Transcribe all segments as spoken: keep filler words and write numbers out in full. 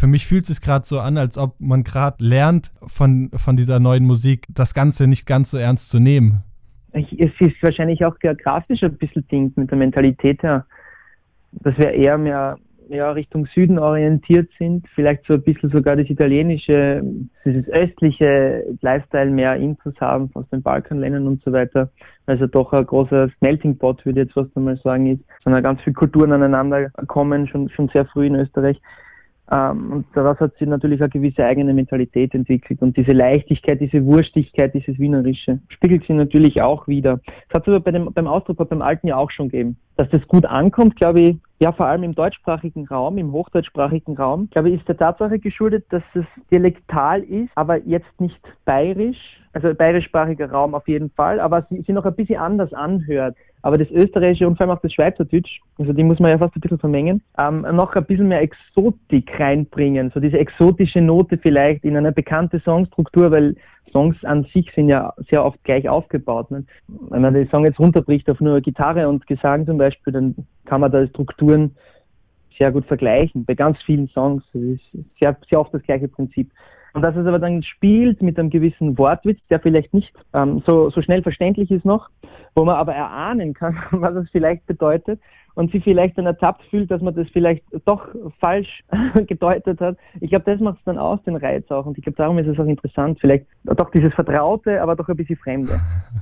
für mich fühlt es sich gerade so an, als ob man gerade lernt, von, von dieser neuen Musik das Ganze nicht ganz so ernst zu nehmen. Es ist wahrscheinlich auch geografisch ein bisschen Ding mit der Mentalität her, dass wir eher mehr ja, Richtung Süden orientiert sind, vielleicht so ein bisschen sogar das italienische, dieses östliche Lifestyle mehr Infos haben aus den Balkanländern und so weiter. Also doch ein großer Melting Pot, würde ich jetzt fast einmal sagen, ist, sondern ganz viele Kulturen aneinander kommen, schon, schon sehr früh in Österreich. Ähm, und daraus hat sie natürlich eine gewisse eigene Mentalität entwickelt und diese Leichtigkeit, diese Wurstigkeit, dieses Wienerische spiegelt sie natürlich auch wieder. Das hat es aber bei dem, beim Ausdruck beim Alten ja auch schon gegeben. Dass das gut ankommt, glaube ich, ja vor allem im deutschsprachigen Raum, im hochdeutschsprachigen Raum, glaube ich, ist der Tatsache geschuldet, dass es dialektal ist, aber jetzt nicht bayerisch, also bayerischsprachiger Raum auf jeden Fall, aber sie, sie noch ein bisschen anders anhört. Aber das österreichische und vor allem auch das Schweizerdeutsch, also die muss man ja fast ein bisschen vermengen, ähm, noch ein bisschen mehr Exotik reinbringen, so diese exotische Note vielleicht in eine bekannte Songstruktur, weil Songs an sich sind ja sehr oft gleich aufgebaut. Ne? Wenn man den Song jetzt runterbricht auf nur Gitarre und Gesang zum Beispiel, dann kann man da Strukturen sehr gut vergleichen. Bei ganz vielen Songs das ist sehr, sehr oft das gleiche Prinzip. Und dass es aber dann spielt mit einem gewissen Wortwitz, der vielleicht nicht ähm, so, so schnell verständlich ist noch, wo man aber erahnen kann, was es vielleicht bedeutet und sie vielleicht dann ertappt fühlt, dass man das vielleicht doch falsch gedeutet hat. Ich glaube, das macht es dann aus, den Reiz auch. Und ich glaube, darum ist es auch interessant, vielleicht doch dieses Vertraute, aber doch ein bisschen Fremde.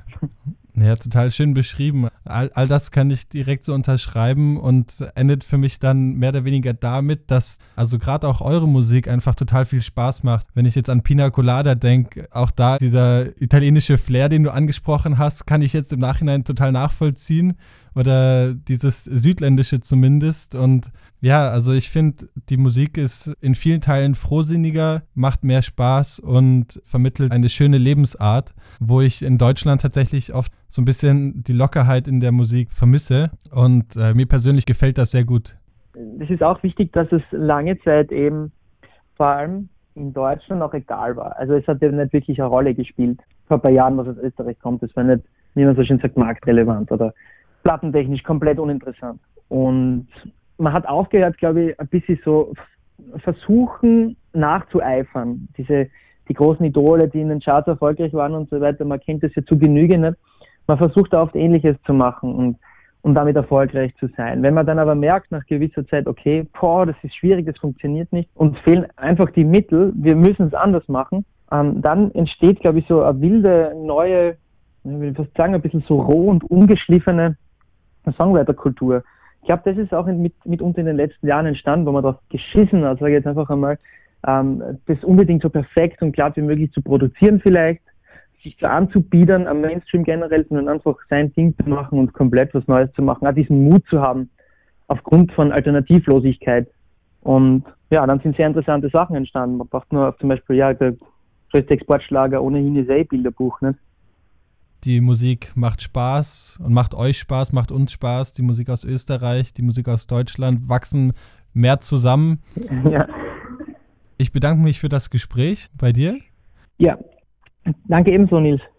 Ja, total schön beschrieben. All, all das kann ich direkt so unterschreiben und endet für mich dann mehr oder weniger damit, dass also gerade auch eure Musik einfach total viel Spaß macht. Wenn ich jetzt an Pina Colada denke, auch da dieser italienische Flair, den du angesprochen hast, kann ich jetzt im Nachhinein total nachvollziehen oder dieses Südländische zumindest. Und ja, also ich finde, die Musik ist in vielen Teilen frohsinniger, macht mehr Spaß und vermittelt eine schöne Lebensart, wo ich in Deutschland tatsächlich oft so ein bisschen die Lockerheit in der Musik vermisse. Und äh, mir persönlich gefällt das sehr gut. Das ist auch wichtig, dass es lange Zeit eben vor allem in Deutschland auch egal war. Also es hat ja nicht wirklich eine Rolle gespielt. Vor ein paar Jahren, was aus Österreich kommt, das war nicht, wie man so schön sagt, marktrelevant oder plattentechnisch komplett uninteressant. Und man hat aufgehört, glaube ich, ein bisschen so versuchen nachzueifern. Diese, die großen Idole, die in den Charts erfolgreich waren und so weiter, man kennt das ja zu Genüge nicht. Man versucht da oft Ähnliches zu machen und, und damit erfolgreich zu sein. Wenn man dann aber merkt nach gewisser Zeit, okay, boah, das ist schwierig, das funktioniert nicht, uns fehlen einfach die Mittel, wir müssen es anders machen, ähm, dann entsteht, glaube ich, so eine wilde, neue, ich will fast sagen, ein bisschen so roh und ungeschliffene Songwriter-Kultur. Ich glaube, das ist auch in, mit, mitunter in den letzten Jahren entstanden, wo man darauf geschissen hat, sage ich jetzt einfach einmal, ähm, das unbedingt so perfekt und glatt wie möglich zu produzieren vielleicht, sich so anzubiedern am Mainstream generell, sondern einfach sein Ding zu machen und komplett was Neues zu machen, auch diesen Mut zu haben, aufgrund von Alternativlosigkeit. Und ja, dann sind sehr interessante Sachen entstanden. Man braucht nur zum Beispiel, ja, der größte Exportschlager ohnehin ist eh Bilderbuch, ne? Die Musik macht Spaß und macht euch Spaß, macht uns Spaß. Die Musik aus Österreich, die Musik aus Deutschland wachsen mehr zusammen. Ja. Ich bedanke mich für das Gespräch bei dir. Ja, danke ebenso, Nils.